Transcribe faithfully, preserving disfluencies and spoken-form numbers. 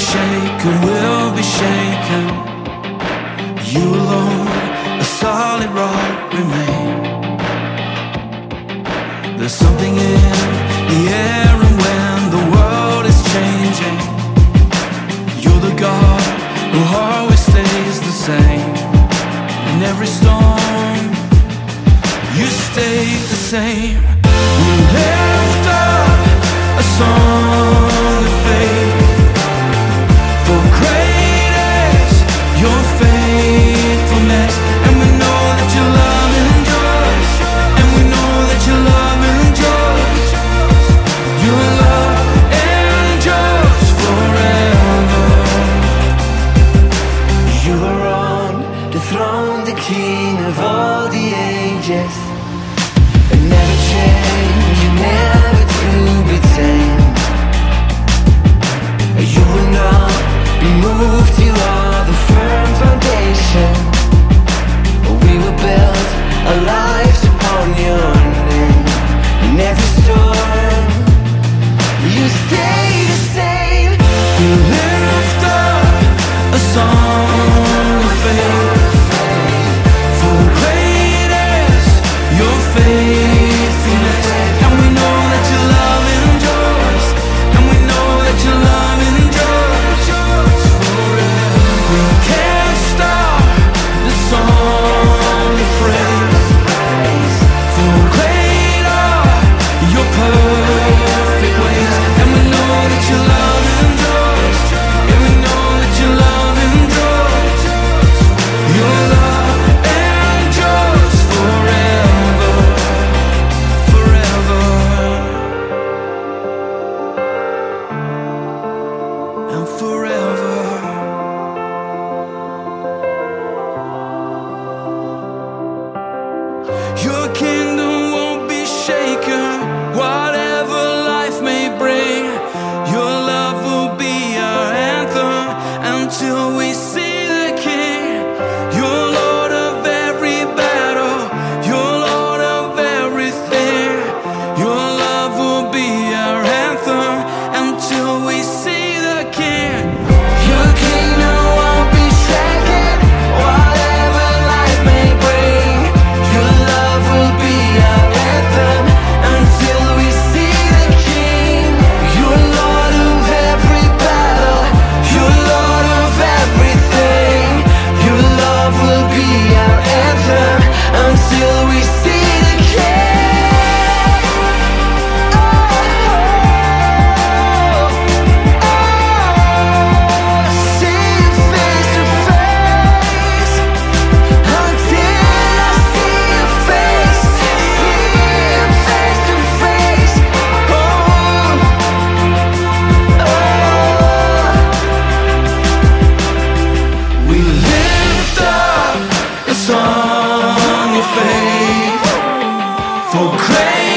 shaken, will be shaken. You alone, a solid rock, remain. There's something in the air, and when the world is changing, you're the God who always stays the same. In every storm, you stay the same. We lift up a song of faith, for great is your faithfulness, and we know that your love endures, and we know that your love endures. Your love endures forever. You are on the throne, the King of all the ages, and never change, you never to be tamed. You will not be moved, you are the firm foundation. We will build our lives upon your name. In every storm, you stay the same. You lift up a song of faith, for great is your faithfulness, and we know that your love endures, and we know that your love endures forever. We can't stop the song of praise, for great are your perfect ways, and we know that your love endures, and we know that your love endures. Your love endures forever, forever, and forever. Your kingdom won't be shaken, whatever life may bring. Your love will be our anthem until we see the King. You're Lord of every battle, you're Lord of everything. Your love will be our anthem until we see the King. Your kingdom won't be shaken, whatever life may bring. Your love will be our anthem until we see the King. You're Lord of every battle, you're Lord of everything. Your love will be our anthem until we see the King. Oh, see you face to face, until I see your face, see you face to face. Oh, oh. We lift up a song of faith, for great